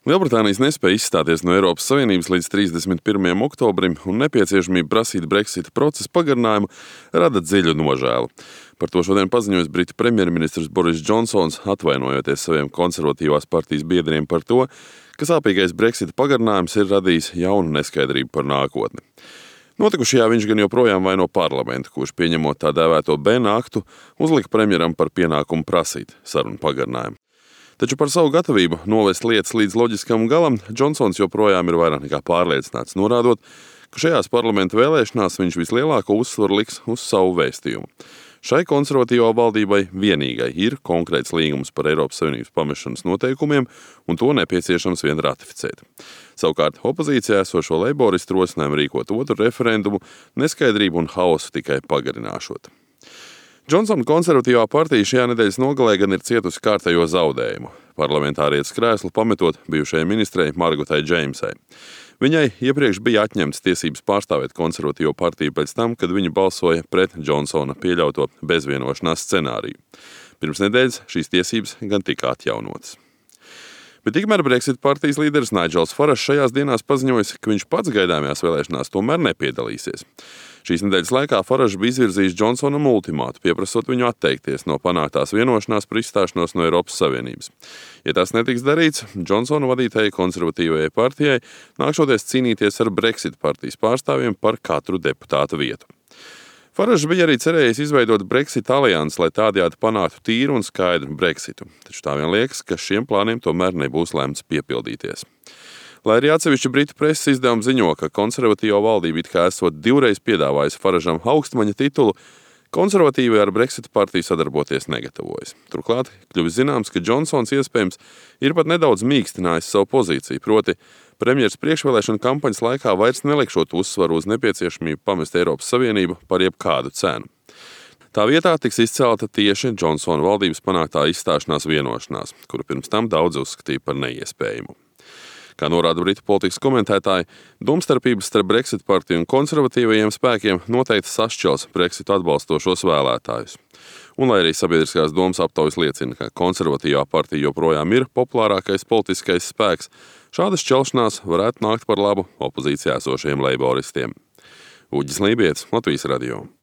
Lielbritānijas nespēja izstāties no Eiropas Savienības līdz 31. oktobrim un nepieciešamība prasīt Brexita procesa pagarinājumu rada dziļu nožēlu. Par to šodien paziņojis Britu premjerministrs Boris Džonsons, atvainojoties saviem konservatīvās partijas biedriem par to, ka sāpīgais Brexita pagarinājums ir radījis jaunu neskaidrību par nākotni. Notikušajā viņš gan joprojām vaino parlamentu, kurš pieņemot tā dēvēto Benna aktu, uzlika premjeram par pienākumu prasīt sarunu pagarinājumu. Taču par savu gatavību novest lietas līdz loģiskam galam Džonsons joprojām ir vairāk nekā pārliecināts, norādot, ka šajās parlamenta vēlēšanās viņš vislielāko uzsvaru liks uz savu vēstījumu. Šai konservatīvā valdībai vienīgai ir konkrēts līgums par Eiropas Savienības pamešanas noteikumiem, un to nepieciešams vien ratificēt. Savukārt opozīcijā esošo leiboristu rosinājumu rīkot otru referendumu neskaidrību un hausu tikai pagarināšot. Džonsona konservatīvā partija šajā nedēļas nogalē gan ir cietusi kārtējo zaudējumu. Parlamentārietes krēslu pametot bijušajai ministrei Margaretai Džeimsai. Viņai iepriekš bija atņemtas tiesības pārstāvēt konservatīvo partiju pēc tam, kad viņa balsoja pret Džonsona pieļauto bezvienošanās scenāriju. Pirms nedēļas šīs tiesības gan tika atjaunotas. Bet tikmēr Brexit partijas līderis Nigels Farages šajās dienās paziņojis, ka viņš pats gaidāmajās vēlēšanās tomēr nepiedalīsies. Šīs nedēļas laikā Farages bija izvirzījis Džonsonam ultimātu, pieprasot viņu atteikties no panāktās vienošanās par izstāšanos no Eiropas Savienības. Ja tas netiks darīts, Džonsona vadītajai konservatīvajai partijai nākšoties cīnīties ar Brexit partijas pārstāvjiem par katru deputāta vietu. Farages bija arī cerējis izveidot Brexit aliansi, lai tādējādi panāktu tīru un skaidru Brexitu. Taču tā vien liekas, ka šiem plāniem tomēr nebūs lemts piepildīties. Lai arī atsevišķi britu preses izdevumi ziņo, ka konservatīvo valdība it kā esot divreiz piedāvājusi Farageam augstmaņa titulu, konservatīvi ar Brexit partiju sadarboties negatavojas. Turklāt kļuvis zināms, ka Džonsons iespējams ir pat nedaudz mīkstinājis savu pozīciju, proti premjeras priekšvēlēšana kampaņas laikā vairs nelikšot uzsvaru uz nepieciešamību pamest Eiropas Savienību par jebkādu cenu. Tā vietā tiks izcelta tieši Džonsona valdības panāktā izstāšanās vienošanās, kuru pirms tam daudz uzskatīja par neiespējamu. Kā norāda britu politikas komentētāji, domstarpības starp Brexit partiju un konservatīvajiem spēkiem noteikti sašķels Brexitu atbalstošos vēlētājus. Un lai arī sabiedriskās domas aptaujas liecina, ka konservatīvā partija joprojām ir populārākais politiskais spēks, šāda šķelšanās varētu nākt par labu opozīcijā esošajiem leiboristiem. Uģis Lībijets, Latvijas radio.